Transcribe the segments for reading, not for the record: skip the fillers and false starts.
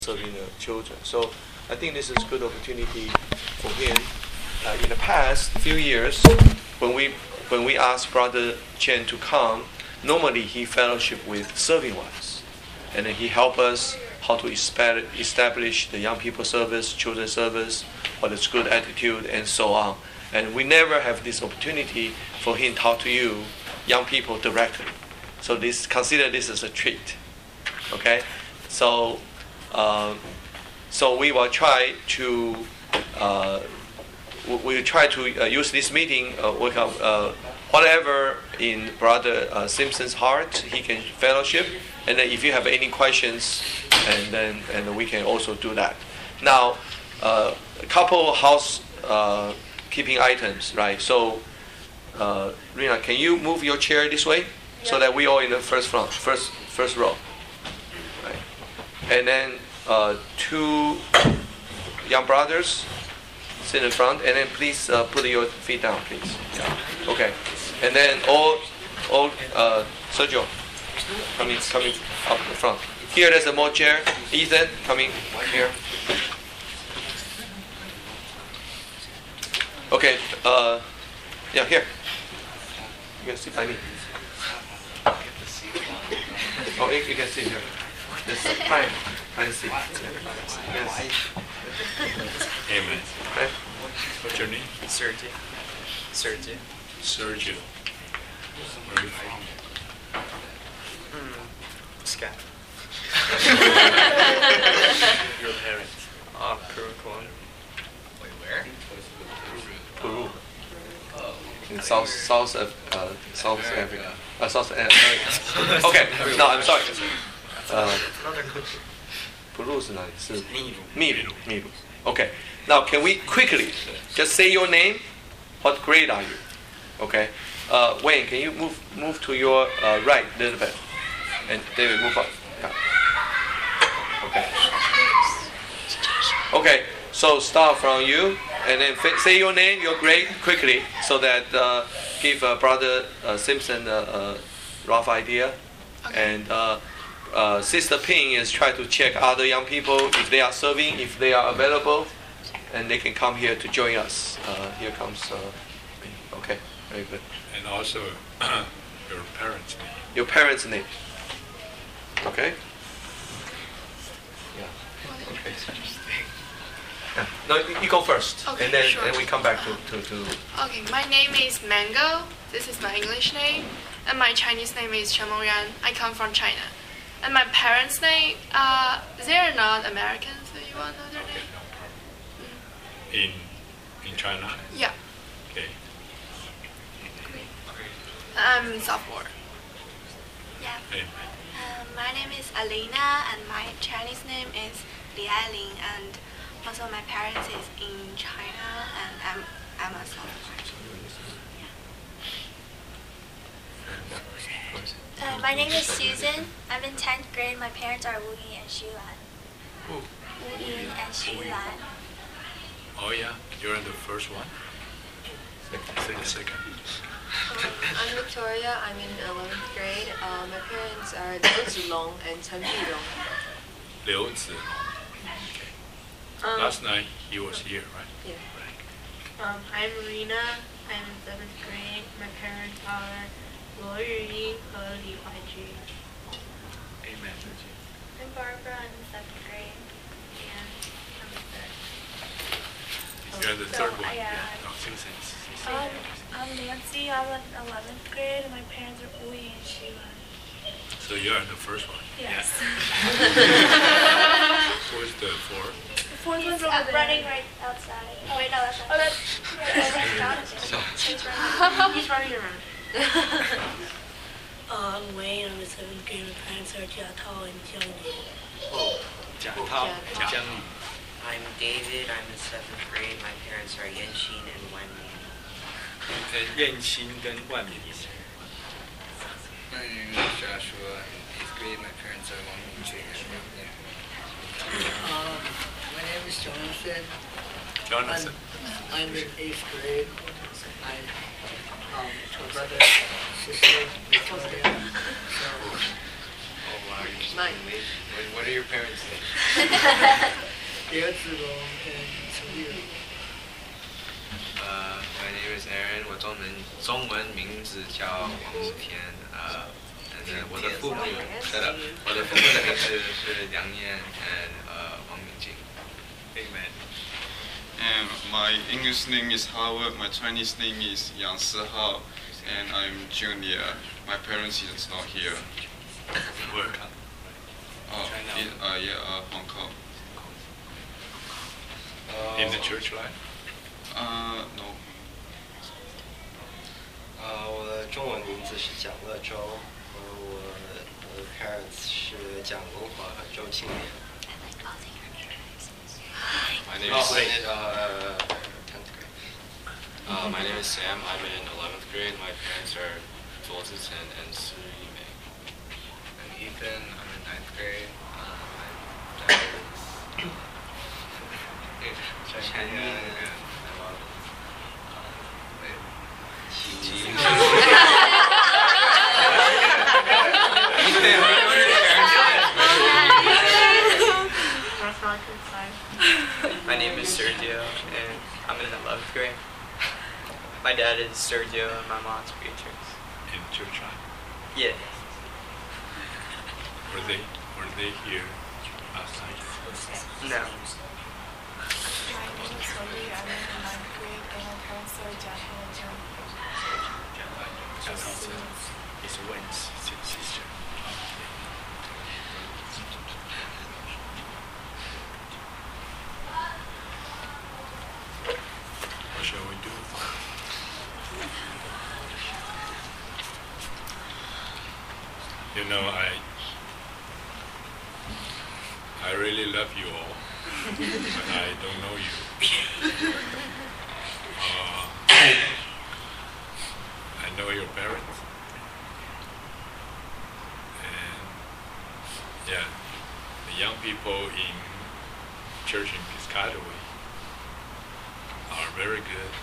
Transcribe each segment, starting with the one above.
serving the children. So I think this is a good opportunity for him. In the past few years, when we asked Brother Chen to come, normally he fellowship with serving ones, and then he help us how to establish the young people service, children service, what is good attitude, and so on. And we never have this opportunity for him to talk to you, young people, directly. So consider this as a treat. Okay, so we will try to use this meeting, work out whatever in Brother Simpson's heart he can fellowship, and then if you have any questions, and we can also do that. Now, a couple house keeping items, right? So, Rina, can you move your chair this way so that we all in the first row, right? And then two young brothers sit in front, and then please put your feet down, please. Yeah. Okay. And then all Sergio coming up the front. Here, there's a more chair. Ethan coming here. Okay. Yeah, here. You can sit by me. Oh, you can sit here. This fine seat. Yes. Amen. Okay. What's your name? Sergio. Sergio. Where are you from? Scat. Your parents. Peru. Wait, where? Peru. In South Africa. South America. Okay. No, I'm sorry. Another country. Peru 是哪里？是秘鲁。Okay. Now, can we quickly just say your name? What grade are you? Okay. Wayne, can you move to your right a little bit? And David, move up. Yeah. Okay. Okay. So start from you, and then say your name, your grade quickly, so that give Brother Simpson a rough idea. Okay. And Sister Ping is trying to check other young people if they are serving, if they are available, and they can come here to join us. Here comes. Okay. Very good. And also your parents' name. Your parents' name. Okay. Yeah. Okay. Yeah. No, you go first, Okay, and then sure. and we come back to. Okay, my name is Mango. This is my English name, and my Chinese name is Chen Mengyan. I come from China, and my parents' name they're not Americans. So you want to know their name? In China? Yeah, Okay. I'm sophomore. Yeah. Amen. My name is Alina, and my Chinese name is Li Ailing, and also my parents is in China, and I'm a sophomore. My name is Susan. I'm in 10th grade. My parents are Wu Yi and Xu Lan. Who? Wu Yi and Xu Lan. Oh yeah, you're the first one? The second. I'm Victoria. I'm in 11th grade. My parents are Liu Zilong and Chen Bilong. Liu Zilong. Okay. Last night he was here, right? Yeah. I'm Marina. I'm in 7th grade. My parents are Luo Yuying and Li Huaijun. Amen. I'm Barbara. I'm in 7th grade. And I'm the third. You're the third one. Yeah. No, Susan. I'm Nancy. I'm in 11th grade, and my parents are Wu Yi and Xu Lan. So you are the first one? Yes. Who's the fourth? The fourth one's running right outside. Oh wait, no, that's not. Oh, that's he's running. He's running around. I'm Wayne. I'm in 7th grade. My parents are Jia Tao and Jiang Li. Jiang Li. I'm David. I'm in 7th grade. My parents are Yenxin and Wan Min. 燕青跟万民。 My name is Joshua. I'm in 8th grade. My parents are Wang Mingjun and Yang. My name is Jonathan. Jonathan. I'm in 8th grade. My brother, sister, Victoria. So, Oh wow. Nine. What are your parents' names? 叶子龙 and Sophia. My name is Aaron. 我中文名字叫王子天。我的父母的名字是梁燕 and 王明静。Amen. And my English name is Howard. My Chinese name is Yang Sihao, and I'm junior. My parents is not here. Where? Hong Kong. In the church life? No. 我的中文名字是蒋乐周，我的 parents 是蒋国华和周庆年。 My name is 10th grade. My name is Sam. I'm in 11th grade. My parents are Zhuo Zicen and Su Yimei. I'm Ethan. I'm in 9th grade. My dad is Chinese. My name is Sergio, and I'm in 11th grade. My dad is Sergio, and my mom's Beatrix. In church life? Yeah. Were they here last night? No. My name is Olivia. I'm in 9th grade, and my parents are Jackie and John. It's Wen's sister. What shall we do? You know, I really love you all, but I don't know you. I know your parents, and yeah, the young people in church in Piscataway are very good.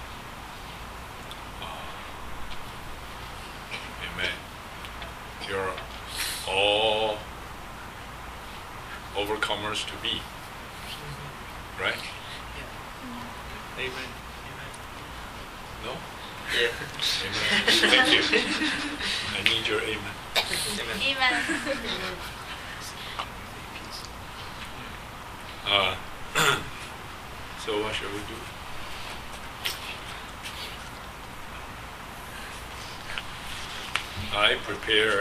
Amen. You're all overcomers to be, right? Yeah. Amen. No? Yeah. Amen. Thank you. I need your amen. Amen. So what shall we do? I prepare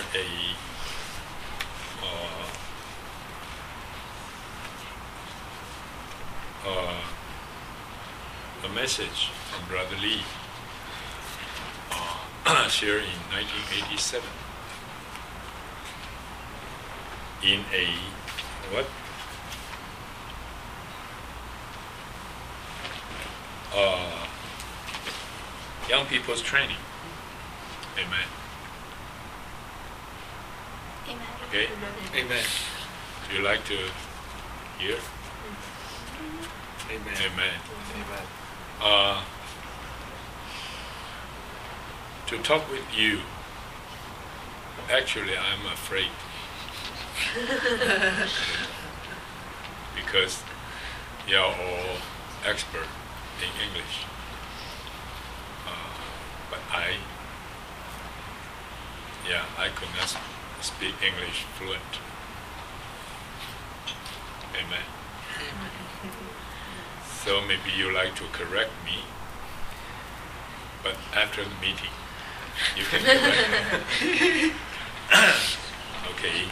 a message from Brother Lee shared in 1987 in a young people's training. Amen. Amen. Okay? Amen. Do you like to hear? Amen. Amen. Amen. To talk with you, actually I'm afraid. Because you're all expert in English. But I could not speak English fluent. Amen. So maybe you like to correct me, but after the meeting, you can correct me. Okay.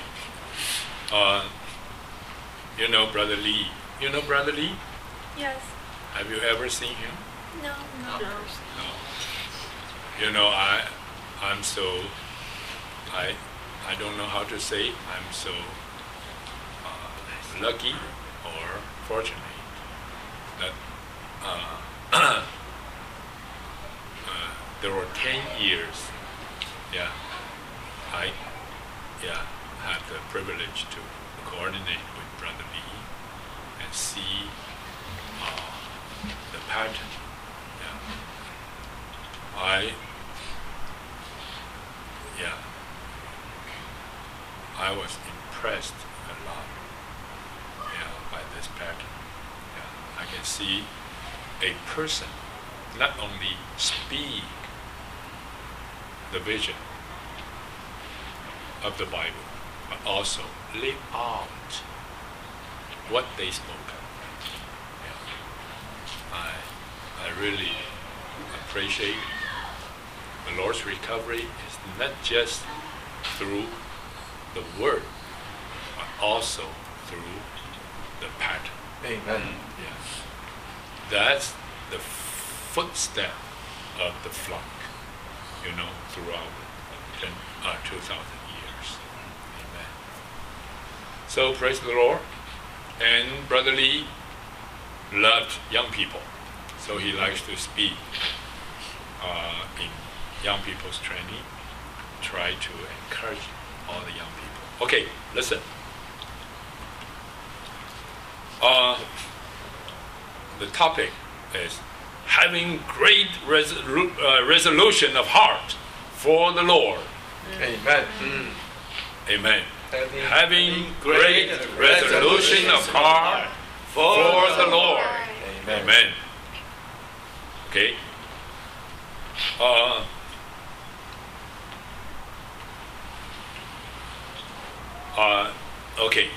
You know Brother Lee. You know Brother Lee? Yes. Have you ever seen him? No. No. You know, I'm so, I don't know how to say, I'm so lucky or fortunate that there were 10 years, I had the privilege to coordinate with Brother Lee and see the pattern. I was impressed impressed a lot, by this pattern. Yeah, I can see a person not only speak the vision of the Bible, but also live out what they spoke of. Yeah. I really appreciate the Lord's recovery is not just through the word, but also through the pattern. Amen. Yes. That's the footstep of the flock, throughout 2,000 years. Amen. So praise the Lord. And Brother Lee loved young people, so he likes to speak in young people's training, try to encourage all the young people. Okay, listen. The topic is having great resolution of heart for the Lord. Amen. Amen. Having great resolution of heart for the Lord. Amen. Okay. Okay.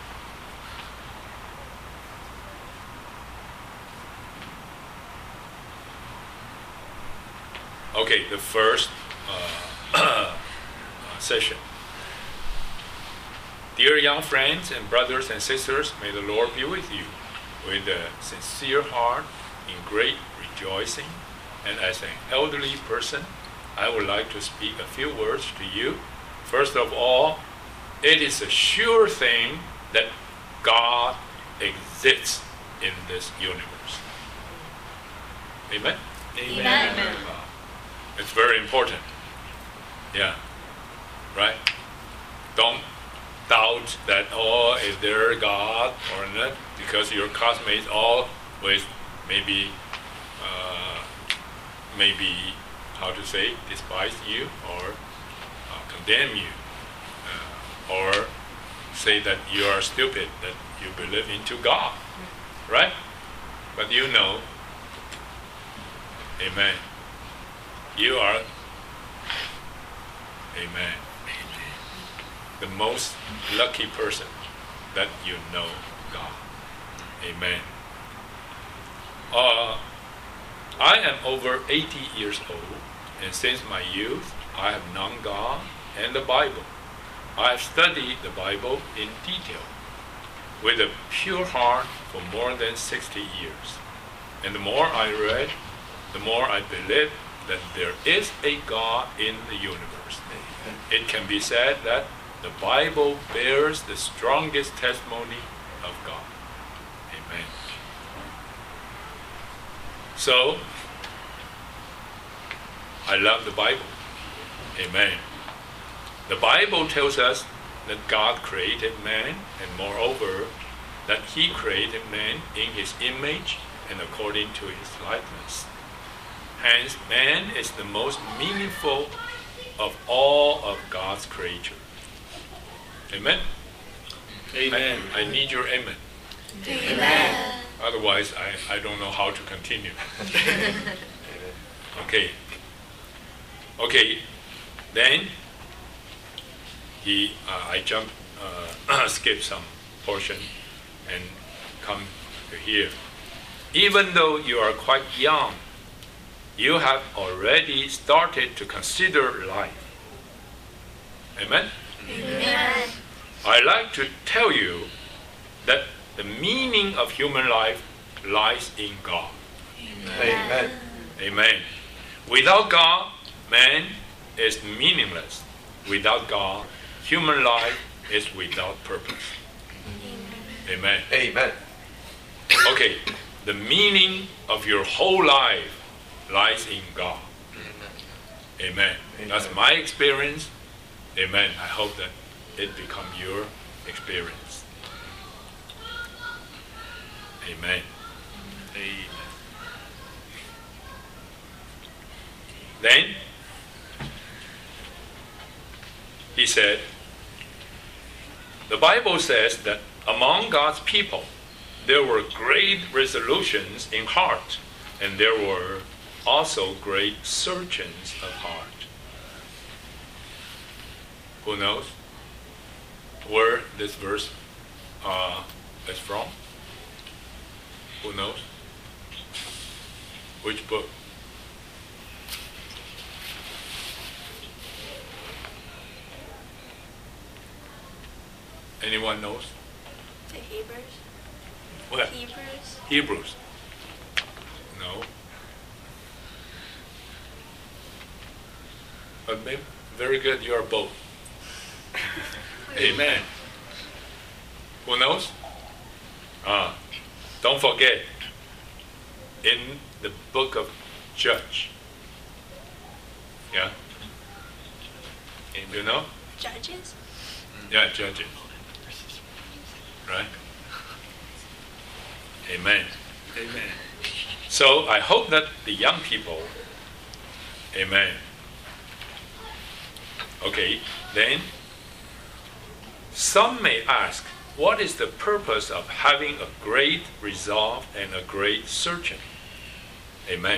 Okay, the first session. Dear young friends and brothers and sisters, may the Lord be with you with a sincere heart in great rejoicing. And as an elderly person, I would like to speak a few words to you. First of all, it is a sure thing that God exists in this universe. Amen? Amen. It's very important. Yeah. Right? Don't doubt that, is there God or not? Because your classmates always maybe, how to say, despise you or condemn you. Or say that you are stupid, that you believe into God. Right? But amen. You are, amen, the most lucky person that you know God. Amen. I am over 80 years old, and since my youth, I have known God and the Bible. I have studied the Bible in detail with a pure heart for more than 60 years. And the more I read, the more I believe that there is a God in the universe. It can be said that the Bible bears the strongest testimony of God. Amen. So, I love the Bible. Amen. The Bible tells us that God created man, and moreover, that He created man in His image and according to His likeness. Hence, man is the most meaningful of all of God's creature. Amen? Amen. I need your amen. Amen. Otherwise, I don't know how to continue. Okay. Okay. Then, I skip some portion and come to here. Even though you are quite young, you have already started to consider life. Amen? Amen. I like to tell you that the meaning of human life lies in God. Amen. Amen. Without God, man is meaningless. Without God, human life is without purpose. Amen. Amen. Okay, the meaning of your whole life lies in God. Amen. That's my experience. Amen. I hope that it becomes your experience. Amen. Amen. Then he said, The Bible says that among God's people, there were great resolutions in heart, and there were also great searchings of heart. Who knows where this verse is from? Who knows? Which book? Anyone knows? The Hebrews. What? Hebrews. Hebrews. No. But maybe, very good, you are both. Amen. Who knows? Don't forget, in the book of Judge. Yeah? You know? Judges? Yeah, Judges. Right? Amen. Amen. So I hope that the young people, amen. Okay, then some may ask, what is the purpose of having a great resolve and a great searching? Amen.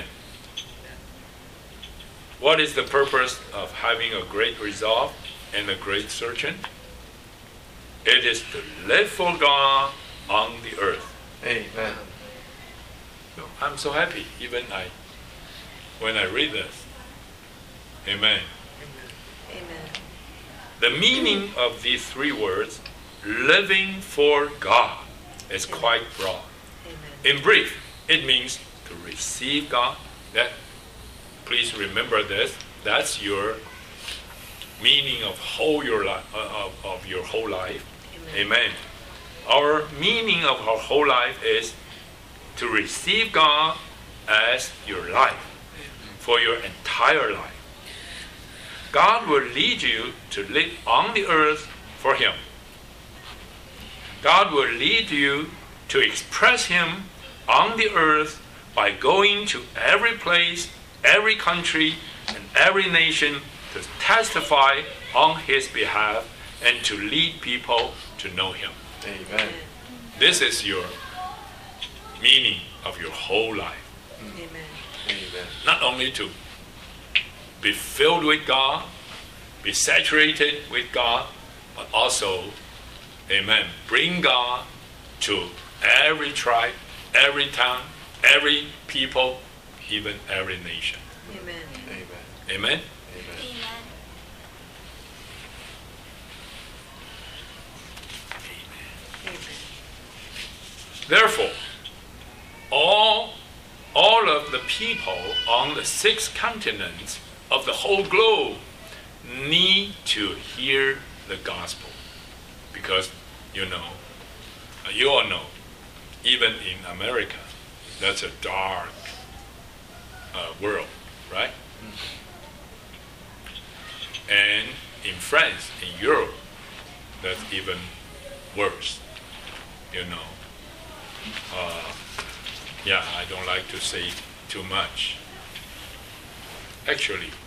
What is the purpose of having a great resolve and a great searching? It is to live for God on the earth. Amen. So I'm so happy, even when I read this. Amen. Amen. The meaning of these three words, living for God, is quite broad. In brief, it means to receive God. Please remember this. That's your meaning of your whole life. Amen. Our meaning of our whole life is to receive God as your life, for your entire life. God will lead you to live on the earth for Him. God will lead you to express Him on the earth by going to every place, every country, and every nation to testify on His behalf and to lead people to know Him. Amen. This is your meaning of your whole life. Amen. Amen. Not only to be filled with God, be saturated with God, but also, amen, bring God to every tribe, every town, every people, even every nation. Amen. Amen. Amen? Amen. Therefore, all of the people on the 6 continents of the whole globe need to hear the gospel. Because, you all know, even in America, that's a dark world, right? And in France, in Europe, that's even worse, I don't like to say too much. Actually,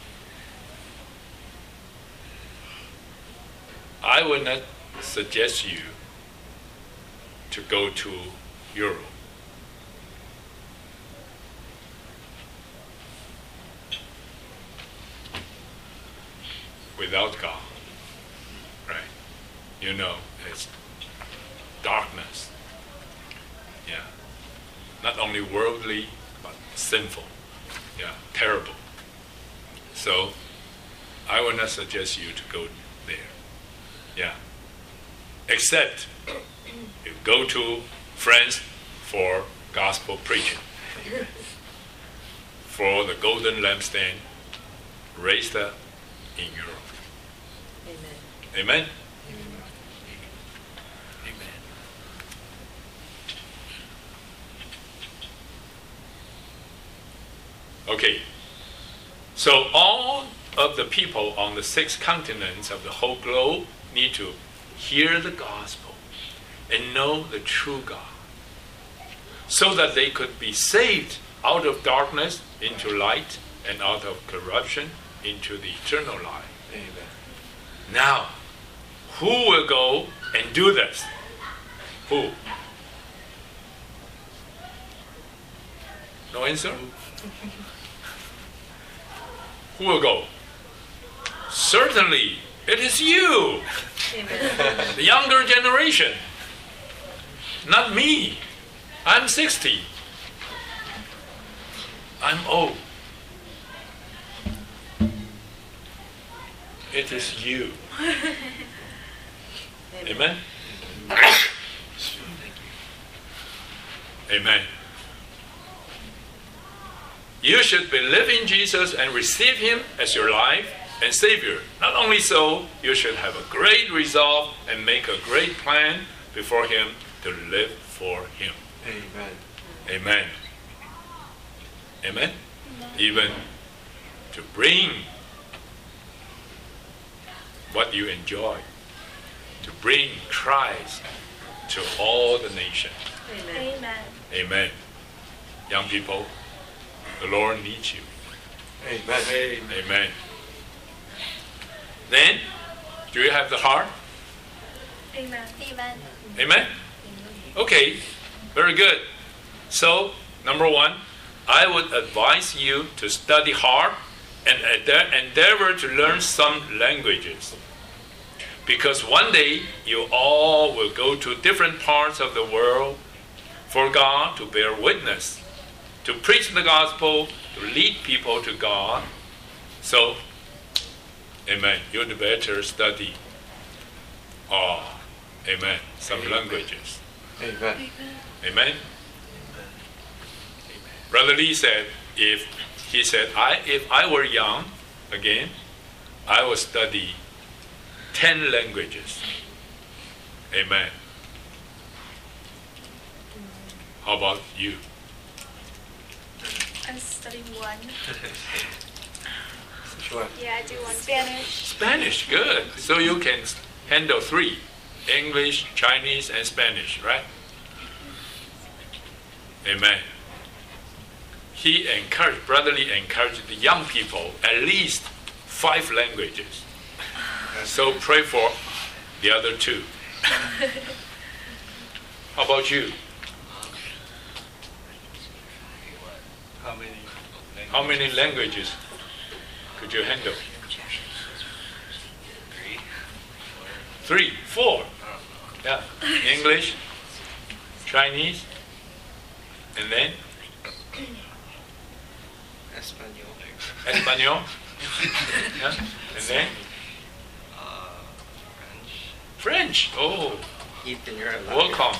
I would not suggest you to go to Europe. Without God, right? It's darkness. Yeah. Not only worldly, but sinful. Yeah, terrible. So, I would not suggest you to go there. Yeah. Except you go to France for gospel preaching. For the golden lampstand raised up in Europe. Amen. Amen? Okay, so all of the people on the 6 continents of the whole globe need to hear the gospel and know the true God, so that they could be saved out of darkness into light and out of corruption into the eternal life. Amen. Now, who will go and do this? Who? No answer? Who will go? Certainly, it is you, the younger generation. Not me. I'm 60. I'm old. It is you. Amen? Amen. You should believe in Jesus and receive Him as your life and Savior. Not only so, you should have a great resolve and make a great plan before Him to live for Him. Amen. Amen. Amen. Even to bring what you enjoy, to bring Christ to all the nations. Amen. Amen. Young people, the Lord needs you. Amen. Amen. Then, do you have the heart? Amen. Amen. Amen? Okay, very good. So, number one, I would advise you to study hard and endeavor to learn some languages. Because one day, you all will go to different parts of the world for God to bear witness, to preach the gospel, to lead people to God. So, amen, you'd better study. Amen, some languages. Amen. Amen. Brother Lee said, if I were young again, I would study 10 languages. Amen. How about you? I'm studying one. Sure. Yeah, I do one. Spanish. Spanish, good. So you can handle 3. English, Chinese, and Spanish, right? Amen. Brother Lee encouraged the young people at least 5 languages. So pray for the other 2. How about you? How many languages could you handle? 3, 4. Yeah. English, Chinese, and then Espanol. Yeah. And then French. Oh. Ethan, you're allowed. Welcome.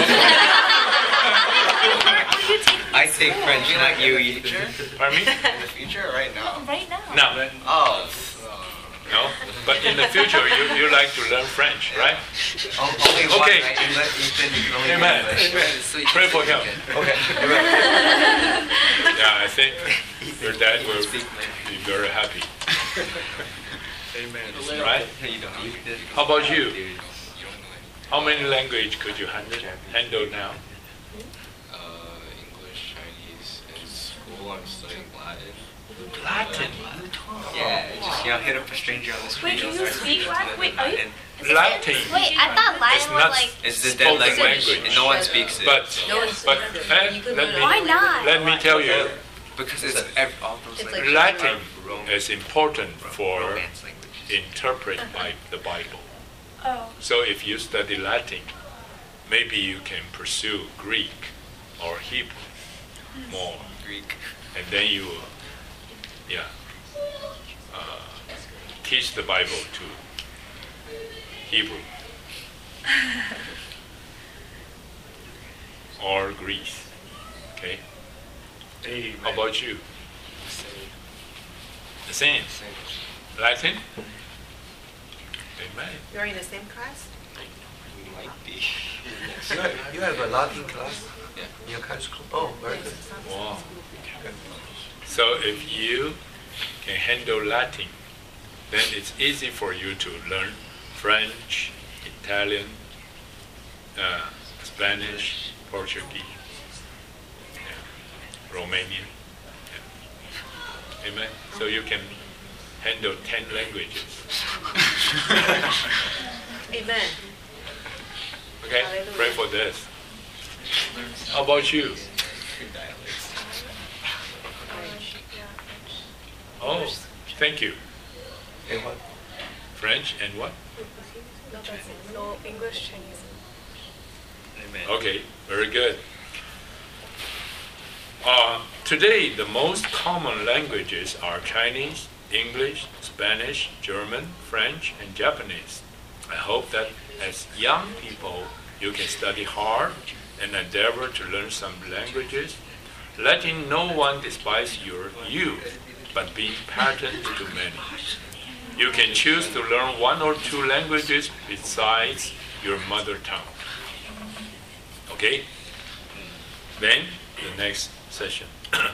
I take French, not you, Ethan. Pardon me? In the future or right now? Right now. No. Oh. No? But in the future, you like to learn French, right? Only one, Okay. right? You let Ethan, you can only Amen. do English. Pray for him. Okay. Yeah, I think your dad will be very happy. Amen. Right? How about you? How many languages could you handle now? English, Chinese. In school, I'm studying Latin. Latin? Yeah, just hit up a stranger on the street. Wait, can you speak Latin? Wait, are you? Latin. Wait, I thought Latin was like. It's the dead spoken language. And no one speaks it. But Why not? let me tell you, because it's all those languages. Latin is important for interpret the Bible. Oh. So if you study Latin, maybe you can pursue Greek or Hebrew more. Greek. And then you teach the Bible to Hebrew or Greece. Okay? Amen. How about you? The same. Latin? Amen. You're in the same class? We might be. You have a Latin class Yeah. in your country school? Oh, very good. Wow. So if you can handle Latin, then it's easy for you to learn French, Italian, Spanish, Portuguese, Romanian. Yeah. Amen. So you can handle 10 languages. Amen. Okay? Pray for this. How about you? Oh, thank you. And what? French and what? No, English, Chinese. Amen. Okay, very good. Today, the most common languages are Chinese, English, Spanish, German, French, and Japanese. I hope that as young people, you can study hard and endeavor to learn some languages, letting no one despise your youth, but being patterned to many. You can choose to learn 1 or 2 languages besides your mother tongue. Okay? Then, the next session.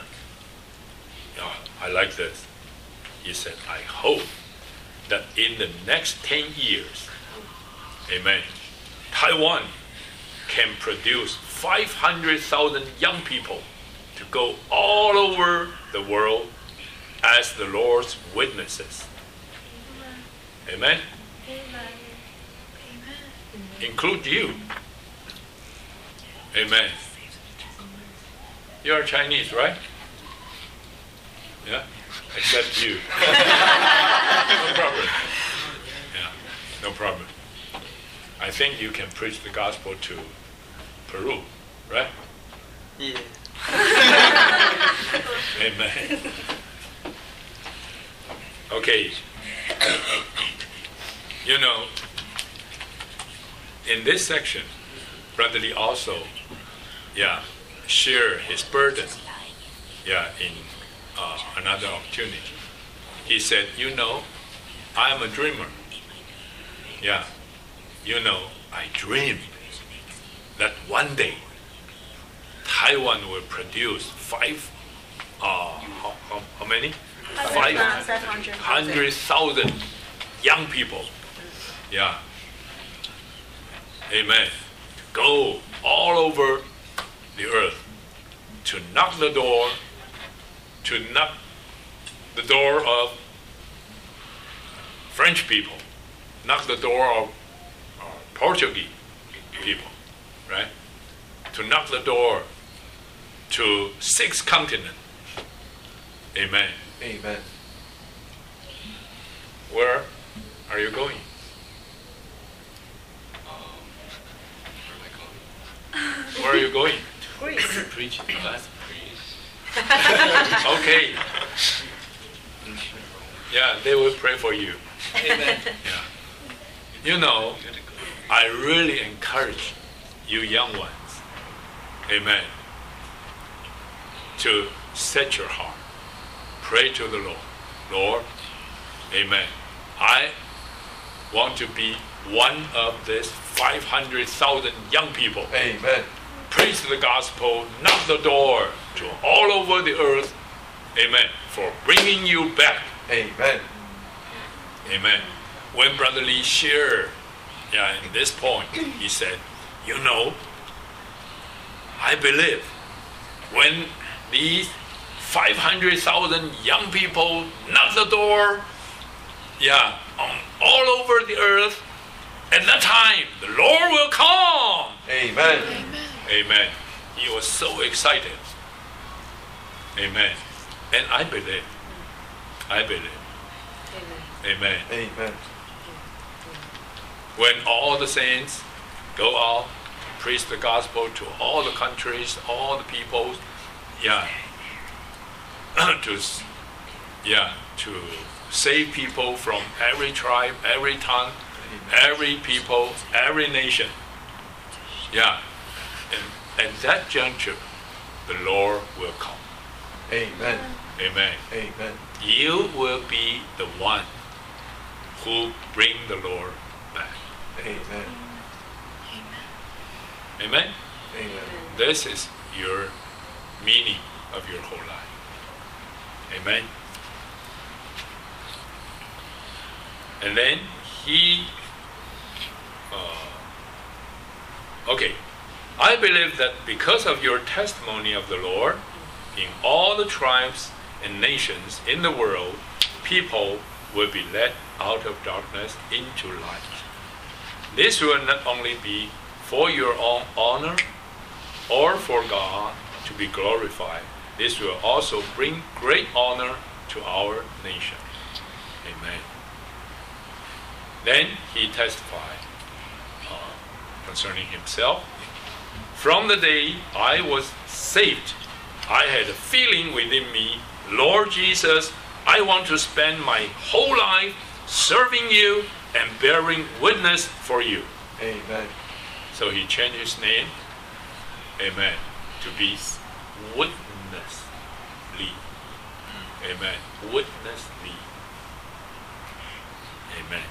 I like this. He said, I hope that in the next 10 years, amen, Taiwan can produce 500,000 young people to go all over the world as the Lord's witnesses. Amen? Amen. Include you. Amen. You are Chinese, right? Yeah? Except you. No problem. Yeah, no problem. I think you can preach the gospel to Peru, right? Yeah. Amen. Okay. You know, in this section, Brother Lee also, share his burden, in another opportunity. He said, I am a dreamer. Yeah, I dream that one day Taiwan will produce how many? 500,000 young people. Yeah. Amen. Go all over the earth to knock the door of French people, knock the door of Portuguese people, right? To knock the door to 6 continents. Amen. Amen. Where are you going? Where are you going? Greece. Preaching class, please. Okay. Yeah, they will pray for you. Amen. Yeah. I really encourage you young ones, amen, to set your heart. Pray to the Lord. Lord, amen. I want to be one of this 500,000 young people. Amen. Preach the gospel, knock the door to all over the earth. Amen. For bringing you back. Amen. Amen. When Brother Lee shared, in this point, he said, I believe when these 500,000 young people knock the door, all over the earth, at that time, the Lord will come. Amen. Amen. He was so excited. Amen. And I believe. Amen. Amen. When all the saints go out, preach the gospel to all the countries, all the peoples, to save people from every tribe, every tongue, every people, every nation. And at that juncture, the Lord will come. Amen. Amen. Amen. You will be the one who bring the Lord back. Amen. Amen? Amen. This is your meaning of your whole life. Amen? And then he, I believe that because of your testimony of the Lord, in all the tribes and nations in the world, people will be led out of darkness into light. This will not only be for your own honor or for God to be glorified, this will also bring great honor to our nation. Amen. Then he testified concerning himself. From the day I was saved, I had a feeling within me, Lord Jesus, I want to spend my whole life serving you and bearing witness for you. Amen. So he changed his name, amen, to be Witness Lee. Amen. Witness Lee. Amen.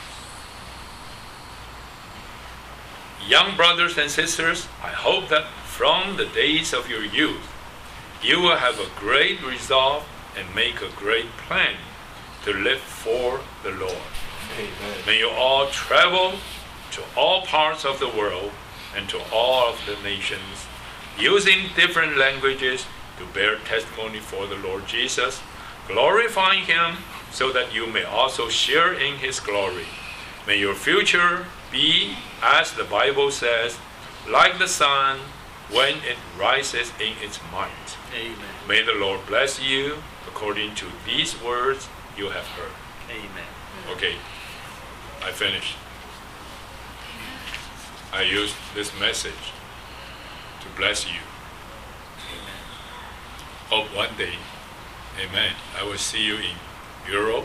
Young brothers and sisters, I hope that from the days of your youth, you will have a great resolve and make a great plan to live for the Lord. Amen. May you all travel to all parts of the world and to all of the nations, using different languages to bear testimony for the Lord Jesus, glorifying Him so that you may also share in His glory. May your future be, as the Bible says, like the sun when it rises in its might. Amen. May the Lord bless you according to these words you have heard. Amen. Okay, I finished. I used this message to bless you. Hope one day, amen, I will see you in Europe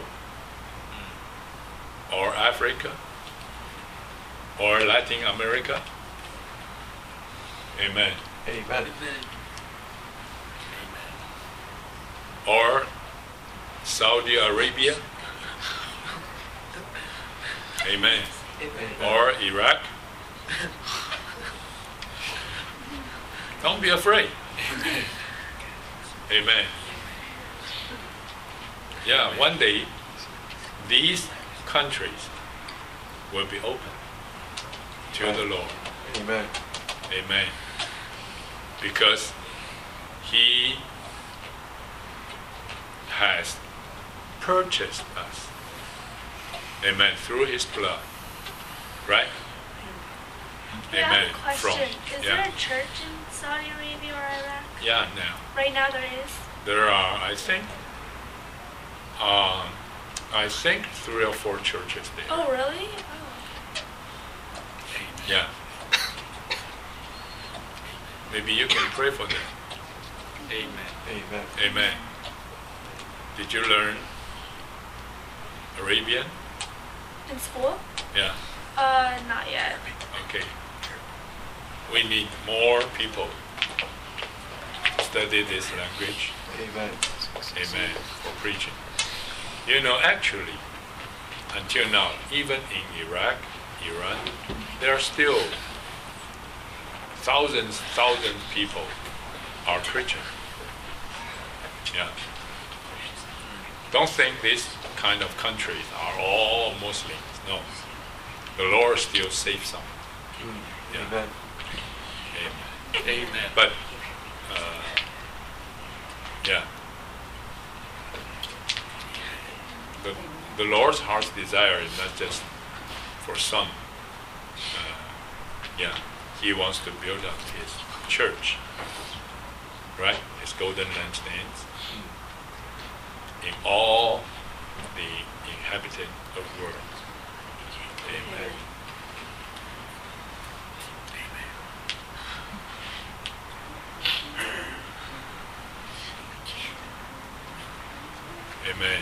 or Africa or Latin America. Amen. Amen. Or Saudi Arabia. Amen. Or Iraq. Don't be afraid. Amen. Yeah, one day these countries will be open to the Lord. Amen. Amen. Because He has purchased us. Amen. Through His blood. Right? Yeah, Amen. I have a question. Is there a church in Saudi Arabia or Iraq? Yeah, now. Right now there is? There are, I think 3 or 4 churches there. Oh, really? Oh. Yeah. Maybe you can pray for them. Amen. Amen. Amen. Did you learn Arabian? In school? Yeah. Not yet. Okay. We need more people to study this language. Amen. Amen. For preaching. You know, actually, until now, even in Iraq, Iran, there are still thousands people are Christian. Yeah. Don't think these kind of countries are all Muslims. No. The Lord still saves some. Yeah. Amen. Amen. Amen. But, yeah. The Lord's heart's desire is not just for some. Yeah. He wants to build up His church. Right? His golden lampstands. In all the inhabited of the world. Amen. Amen.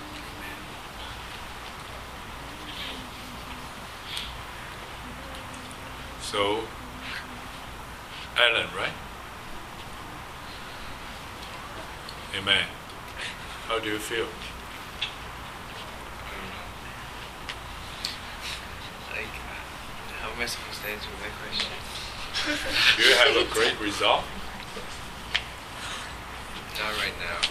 So, Alan, right? Amen. How do you feel? How am I supposed to answer that question? Do you have a great result? Not right now.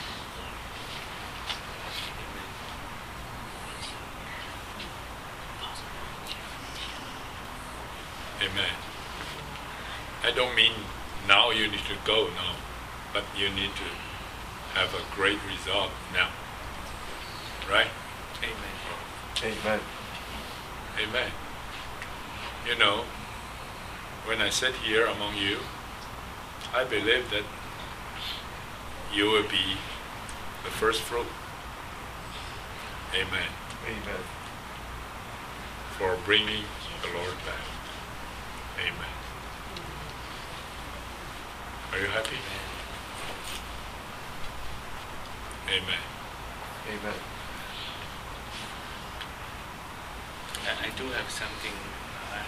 Amen. I don't mean now you need to go, no. But you need to have a great result now. Right? Amen. Amen. Amen. You know, when I sit here among you, I believe that you will be the first fruit. Amen. Amen. For bringing the Lord back. Amen. Are you happy? Amen. Amen. I do have something. I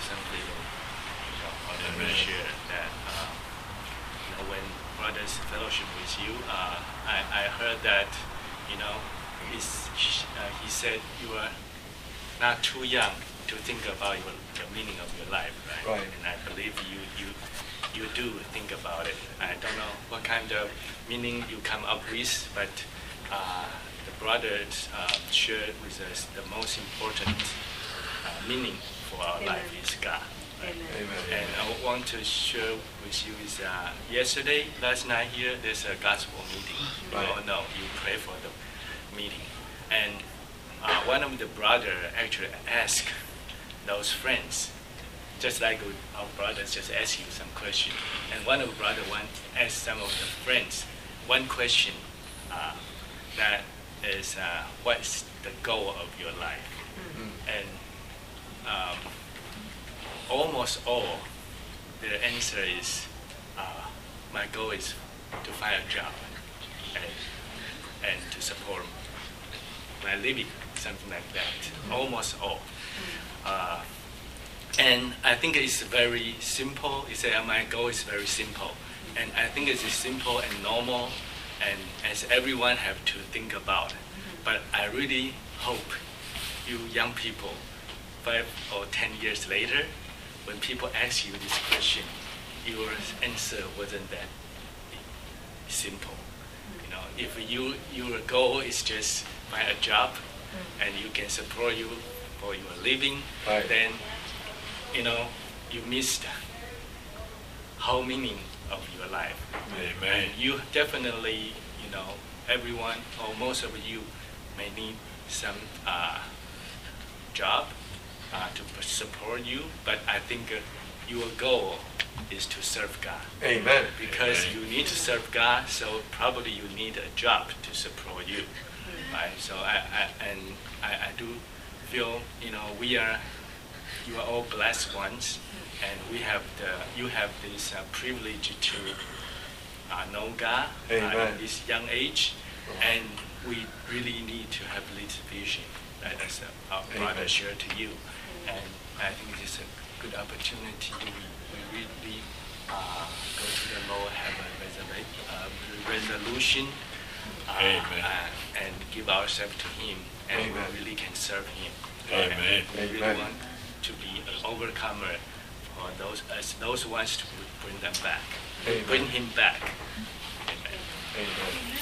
want to share that. When brothers fellowship with you, I heard that, he said you are not too young to think about the meaning of your life, right? Right. And I believe you do think about it. I don't know what kind of meaning you come up with, but the brothers shared with us the most important meaning for our life is God. Right? Amen. And I want to share with you is last night here, there's a gospel meeting. Right. You all know, you pray for the meeting. And one of the brother actually asked those friends, just like our brothers just ask you some question. And one of the brother asked some of the friends one question that is, what's the goal of your life? And almost all their answer is, my goal is to find a job and to support my living, something like that. Almost all. And I think it's very simple. You say, my goal is very simple. And I think it's simple and normal, and as everyone have to think about. But I really hope you young people, 5 or 10 years later, when people ask you this question, your answer wasn't that simple. If your goal is just find a job and you can support you for your living, right, then you missed whole meaning of your life. Amen. You definitely, everyone or most of you may need some job to support you, but I think your goal is to serve God. Amen. Because Amen. you need to serve God, so probably you need a job to support you. Right? So I do feel, you are all blessed ones, and you have this privilege to know God in this young age, and we really need to have this vision that as our brother shared to you. And I think it's a good opportunity. We really go to the Lord, have a resolution, and give ourselves to Him, and we really can serve Him. Amen. And we really want to be an overcomer for those ones to bring them back, bring Him back. Amen. Amen.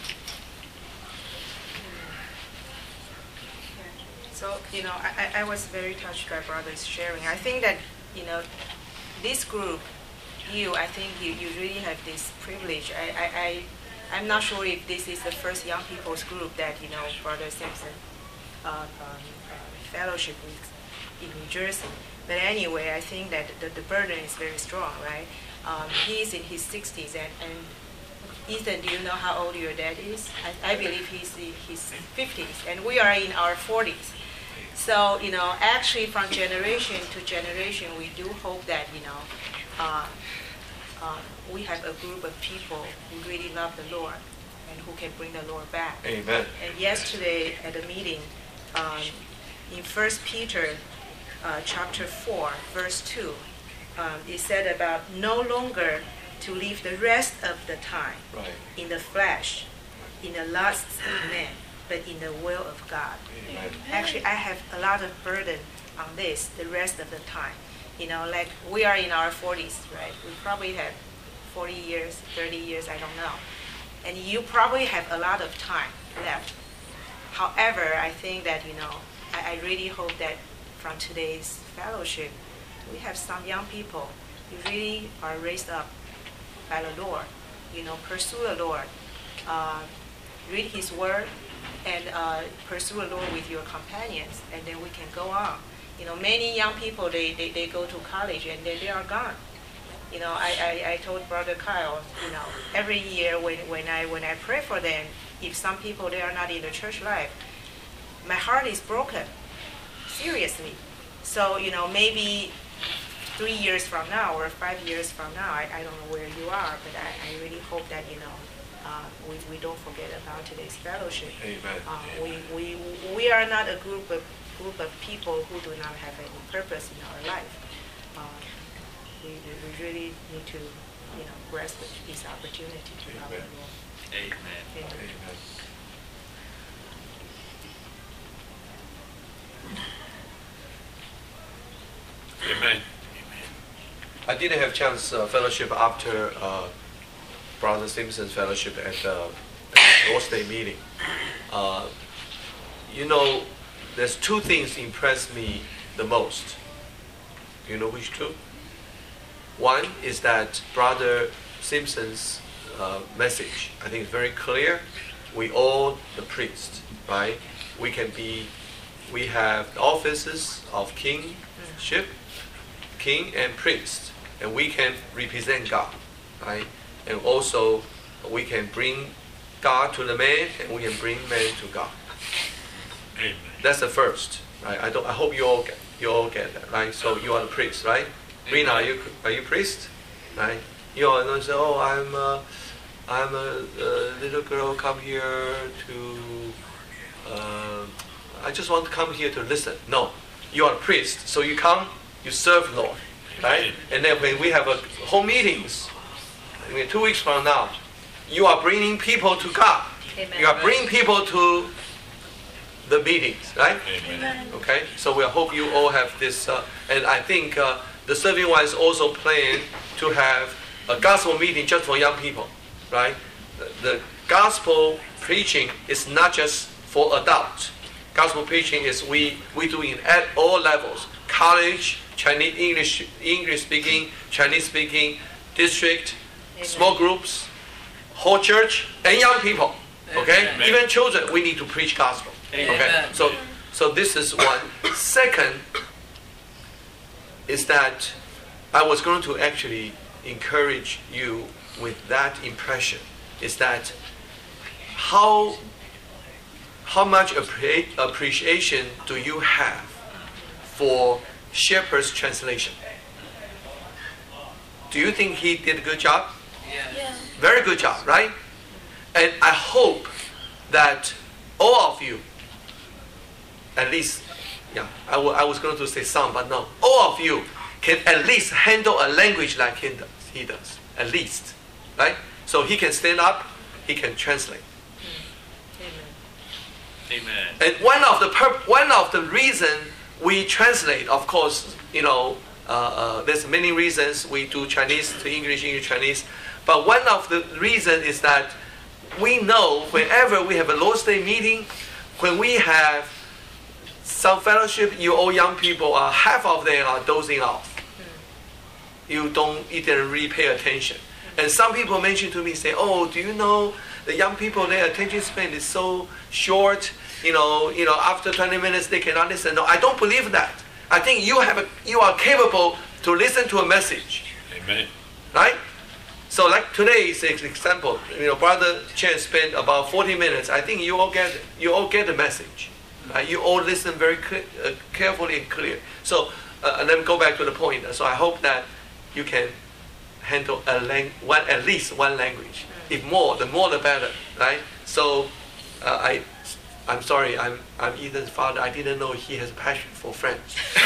So, I was very touched by brothers sharing. I think that, this group, I think you really have this privilege. I'm not sure if this is the first young people's group that, Brother Simpson fellowship with in New Jersey. But anyway, I think that the burden is very strong, right? He's in his 60s, and Ethan, do you know how old your dad is? I believe he's in his 50s, and we are in our 40s. So, actually from generation to generation, we do hope that, we have a group of people who really love the Lord and who can bring the Lord back. Amen. And yesterday at the meeting, in 1 Peter chapter 4, verse 2, it said about no longer to live the rest of the time in the flesh, in the lusts of men, but in the will of God. Amen. Actually, I have a lot of burden on this the rest of the time. Like we are in our 40s, right? We probably have 40 years, 30 years, I don't know. And you probably have a lot of time left. However, I think that, I really hope that from today's fellowship, we have some young people who really are raised up by the Lord. Pursue the Lord. Read His Word and pursue the Lord with your companions, and then we can go on, Many young people, they go to college and they are gone. I told Brother Kyle, every year when I pray for them, if some people, they are not in the church life, my heart is broken, seriously. So, maybe 3 years from now or 5 years from now, I don't know where you are, but I really hope that, we don't forget about today's fellowship. Amen. We are not a group of people who do not have any purpose in our life. We really need to, grasp this opportunity to love the Lord. Amen. Amen. Amen. I didn't have chance fellowship after Brother Simpson's fellowship at the Lord's Day meeting. There's two things impressed me the most. You know which two? One is that Brother Simpson's message, I think, is very clear. We all the priests, right? We have the offices of kingship, king and priest, and we can represent God, right? And also we can bring God to the man, and we can bring man to God. Amen. That's the first, right? I hope you all get that, right? So you are the priest, right? Rina, are you priest, right? You all don't say, oh, I'm a little girl come here to. I just want to come here to listen. No, you are a priest, so you come, you serve Lord, right? And then when we have a whole meetings, 2 weeks from now, you are bringing people to God. Amen. You are bringing people to the meetings, right? Amen. Okay, so we hope you all have this, and I think the serving one is also planned to have a gospel meeting just for young people, right? The gospel preaching is not just for adults. Gospel preaching is we do it at all levels: college, Chinese, English speaking, Chinese speaking, district, Amen. Small groups, whole church, and young people. Okay, Amen. even children, we need to preach gospel. Okay, so this is one. Second is that I was going to actually encourage you with that impression. Is that how much appreciation do you have for Shepherd's translation? Do you think he did a good job? Yes. Very good job, right? And I hope that all of you, at least, I was going to say some, but no, all of you can at least handle a language like he does, at least, right? So he can stand up, he can translate. Amen. And one of the reason we translate, of course, there's many reasons we do Chinese to English, English Chinese, but one of the reasons is that we know whenever we have a Lord's Day meeting, when we have some fellowship, you all young people, half of them are dozing off. You didn't really pay attention. And some people mention to me, say, oh, do you know the young people, their attention span is so short, after 20 minutes they cannot listen. No, I don't believe that. I think you are capable to listen to a message. Amen. Right? So like today is an example. Brother Chen spent about 40 minutes. I think you all get the message. Right? You all listen very carefully and clear. So let me go back to the point. So I hope that you can handle at least one language. If more, the more the better, right? So I'm sorry, I'm Ethan's father. I didn't know he has a passion for French.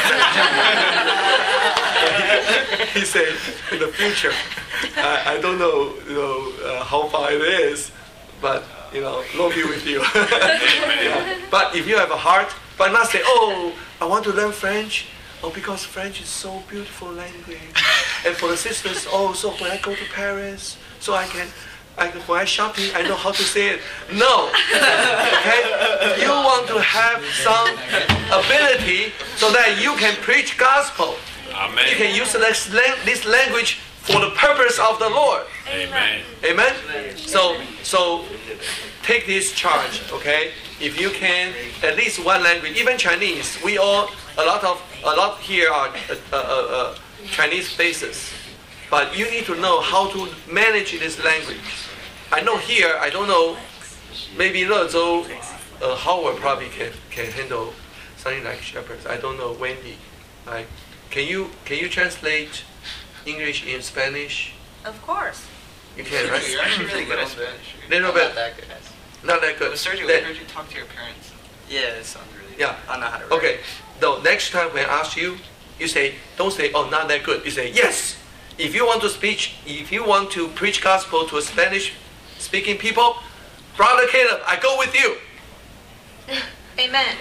He said, in the future, I don't know, how far it is, but Lord be with you. Yeah. But if you have a heart, but not say, oh, I want to learn French. Oh, because French is so beautiful language. And for the sisters, so when I go to Paris, so when I shopping, I know how to say it. No. Okay? You want to have some ability so that you can preach gospel. Amen. You can use this language for the purpose of the Lord. Amen. Amen? So take this charge, okay? If you can, at least one language, even Chinese. We all, a lot here are Chinese faces, but you need to know how to manage this language. I know here, I don't know, maybe Lezhou, Howard probably can handle something like shepherds. I don't know, Wendy. Right? Can you translate English in Spanish? Of course. You can, right? You're actually really good at Spanish. Little bit. Not that good. Not that good. But Sergio, we heard you talk to your parents. Yeah, it sounds really good. Yeah. I know how to write. Okay. No, next time when I ask you, you say, don't say, oh, not that good. You say, yes. If you want to preach gospel to Spanish-speaking people, Brother Caleb, I go with you. Amen.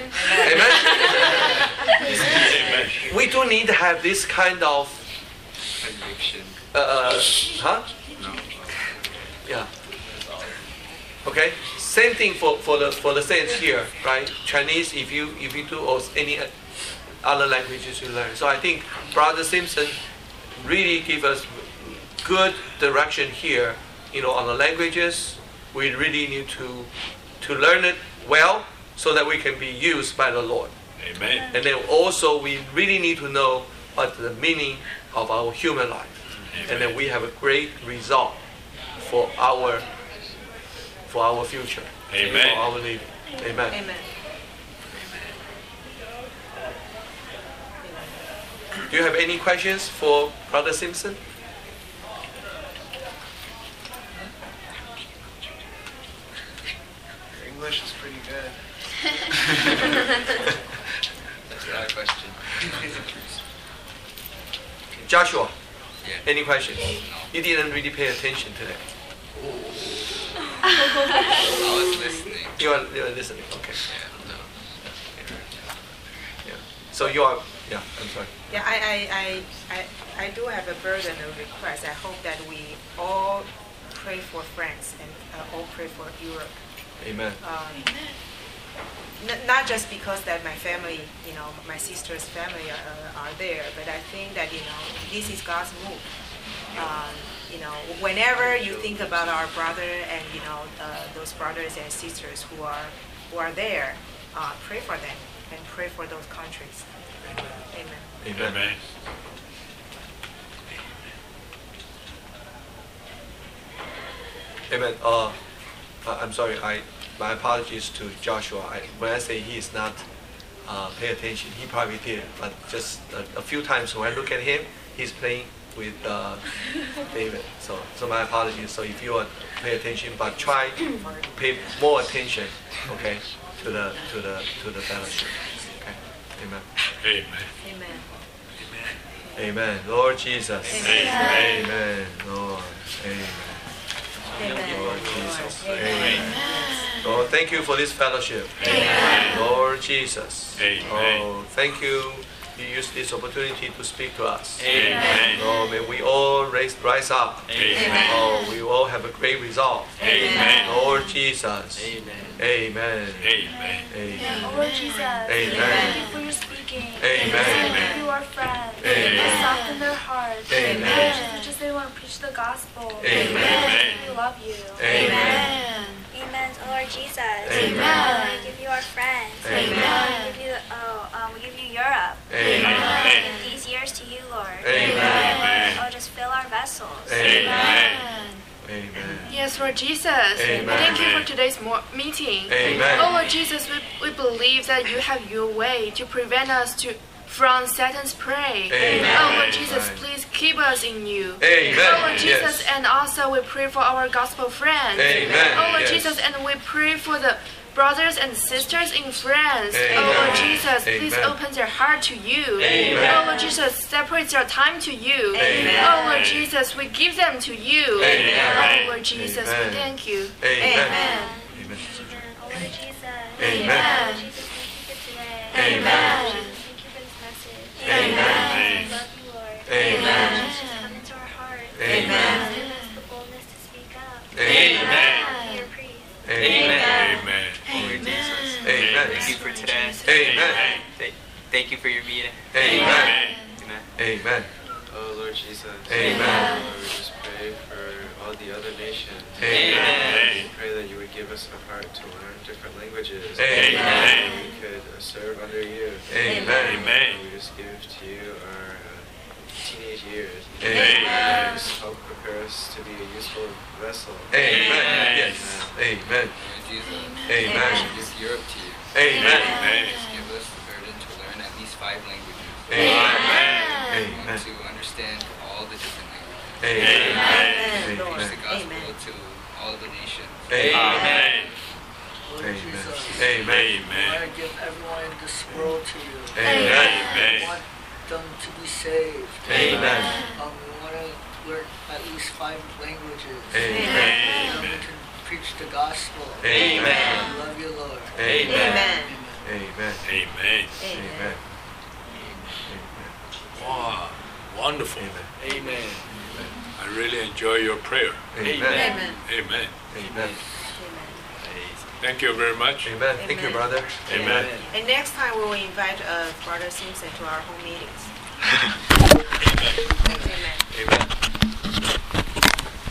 Amen. We do need to have this kind of conviction. Huh? No. Yeah. Okay. Same thing for the saints here, right? Chinese, if you do, or any other languages you learn. So I think Brother Simpson really give us good direction here. On the languages, we really need to learn it well, so that we can be used by the Lord. Amen. And then also we really need to know what the meaning of our human life. Amen. And then we have a great result for our future. Amen. For our living. Amen. Amen. Do you have any questions for Brother Simpson? Your English is pretty good. That's not a question. Joshua, yeah. Any questions? No. You didn't really pay attention today. I was listening. You are listening, okay. Yeah, no. Yeah. So you are, yeah, I'm sorry. Yeah, I do have a burden of request. I hope that we all pray for France and all pray for Europe. Amen. Not just because that my family, my sister's family are there, but I think that, this is God's move. Whenever you think about our brother and, those brothers and sisters who are there, pray for them and pray for those countries. Amen. Amen. Amen. Amen. I'm sorry. My apologies to Joshua. When I say he is not pay attention, he probably did. But just a few times when I look at him, he's playing with David. So my apologies. So if you want to pay attention, but try pay more attention, okay, to the fellowship. Okay. Amen. Amen. Amen. Amen. Lord Jesus. Amen. Amen. Lord. Amen. Amen. Lord Jesus. Amen. Lord, thank you for this fellowship. Amen. Lord Jesus. Amen. Oh, thank you. You use this opportunity to speak to us. Amen. Oh, may we all rise up. Amen. Oh, we all have a great resolve. Amen. Lord Jesus. Amen. Amen. Amen. Amen. Oh, Lord Jesus. Amen. Thank you for your speaking. Amen. Thank you, our friends. Amen. Soften their hearts. Amen. Just they want to preach the gospel. Amen. We love you. Amen. Amen. Oh, Lord Jesus. Amen. We give you our friends. Amen. We give you Europe. Amen. We give these years to you, Lord. Amen. Oh, just fill our vessels. Amen. Amen. Yes, Lord Jesus. Amen. Thank you for today's meeting. Amen. Oh, Lord Jesus, we believe that you have your way to prevent us from Satan's prey. Amen. Oh, Lord Jesus, please keep us in you. Amen. Oh, Lord Jesus, Yes. and also we pray for our gospel friends. Amen. Oh, Lord Yes. Jesus, and we pray for the brothers and sisters in France. Amen. Oh, Lord Jesus, please Amen. open their heart to you. Amen. Oh, Lord Jesus, separate their time to you. Amen. Oh, Lord Jesus, we give them to you. Amen. Oh, Lord Jesus, Amen. we thank you. Amen. Amen. Oh, Lord Jesus. Amen. Oh, Lord Jesus, thank you for today. Amen. Thank you for this message. Amen. We love you, Lord. Amen. Jesus, come into our hearts. Amen. Give us the boldness to speak up. Amen. Your priest. Amen. Amen. Lord Jesus. Amen. Thank you for today. Amen. Thank you for your meeting. Amen. Amen. Amen. Oh, Lord Jesus. Amen. Lord, we just pray for all the other other nations. Amen. We pray that you would give us a heart to learn different languages. Amen. We could serve under you. Amen. Amen. We just give to you our teenage years. Amen. Just help prepare us to be a useful vessel. Amen. Yes. Amen. Jesus. Amen. Give Europe to you. Amen. Just give us the burden to learn at least 5 languages. Amen. We want to understand all the different languages. Amen. Preach the gospel to all the nations. Amen. Lord Jesus, Amen. I want to give everyone in this world to you. Amen. I want them to be saved. Amen. We want to learn at least 5 languages. Amen. We can preach the gospel. Amen. We love you, Lord. Amen. Amen. Amen. Amen. Wow, wonderful. Amen. I really enjoy your prayer. Amen. Amen. Amen. Thank you very much. Amen. Thank you, brother. Amen. And next time we will invite Brother Simpson to our home meetings. Amen. Amen.